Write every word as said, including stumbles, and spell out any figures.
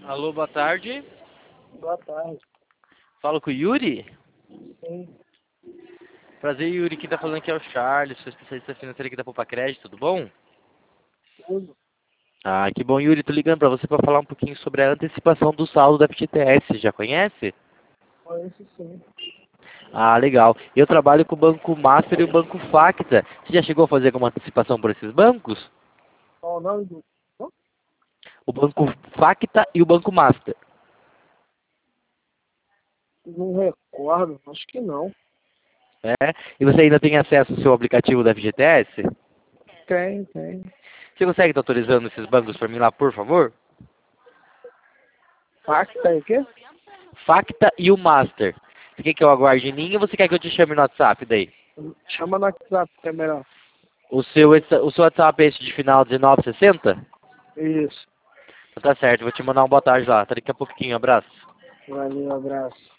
Alô, boa tarde. Boa tarde. Falo com o Yuri? Sim, Prazer, Yuri. Quem tá falando aqui é o Charles, sou especialista financeiro aqui da Poupa Crédito, tudo bom? tudo. Ah, que bom, Yuri. Tô ligando pra você pra falar um pouquinho sobre a antecipação do saldo da F G T S. Já conhece? Conheço sim. Ah, legal. Eu trabalho com o Banco Master e o Banco Facta. Você já chegou a fazer alguma antecipação por esses bancos? Qual o nome do... Hã? O Banco Facta e o Banco Master. Não recordo, acho que não. É? E você ainda tem acesso ao seu aplicativo da F G T S? Tem, tem. Você consegue estar autorizando esses bancos para mim lá, por favor? Facta e o quê? Facta e o Master. Você quer que eu aguarde em linha ou você quer que eu te chame no WhatsApp daí? Chama no WhatsApp, que é melhor. O seu, o seu WhatsApp é esse de final dezenove sessenta? Isso. Então tá certo, vou te mandar um boa tarde lá. Até daqui a pouquinho, abraço. Valeu, abraço.